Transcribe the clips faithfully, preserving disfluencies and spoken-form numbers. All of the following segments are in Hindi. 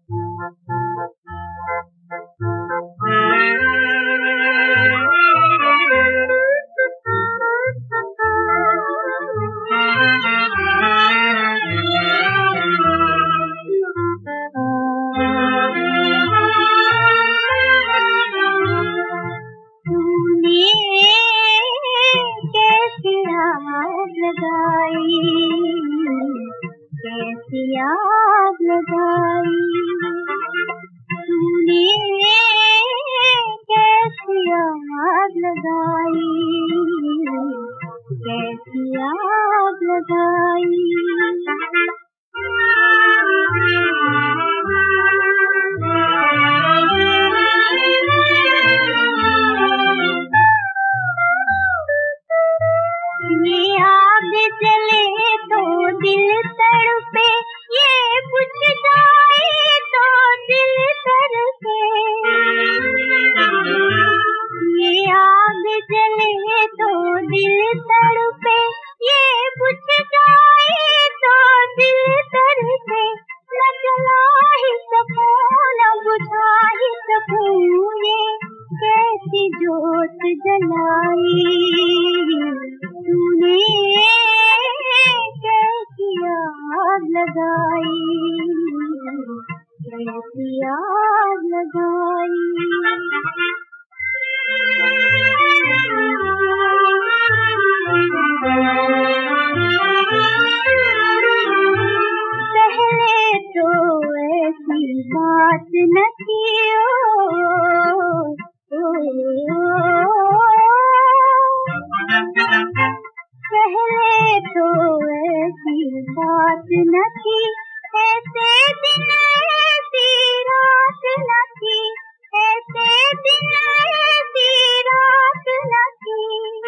कैसी आग लगाई तूने, कैसी आग लगाई, कैसी आग लगाई। ये आग जले तो दिल तड़पे, ये बुझ जाए तो दिल तड़पे। ये आग जले तो दिल तड़पे, ये बुझ जाए तो दिल तड़पे। न जला ही सकूं न बुझा ही सकूं, ये कैसी जोत जलाई तूने, कैसी आग लगाई, कैसी आग लगाई। पहले तो ऐसी बात न की, पहले तो ऐसी बात न थी, ऐसे दिन ऐसी रात न थी, ऐसे दिन ऐसी रात न थी।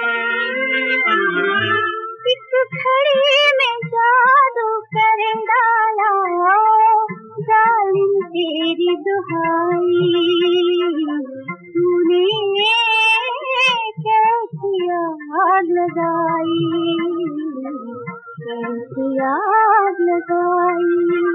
एक घड़ी में जादू कर डाला, जालिम तेरी दुहाई तूने, कैसी आग लगाई, कैसी आग लगाई।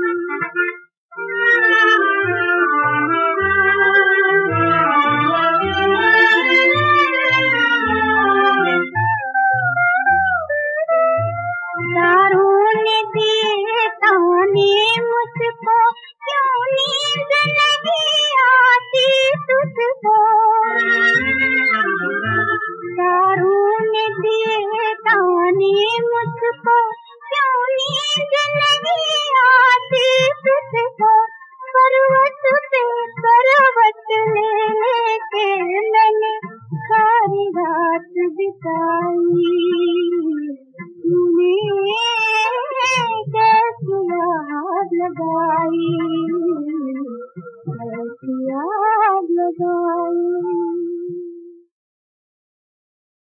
दारों ने दिए ताने मुझको, क्यों नींद नहीं आती तुझको। दारों ने दिए ताने मुझको, क्यों नींद नहीं आती तुझको। करवट पे करवट ले लेके मैंने सारी रात बिताई।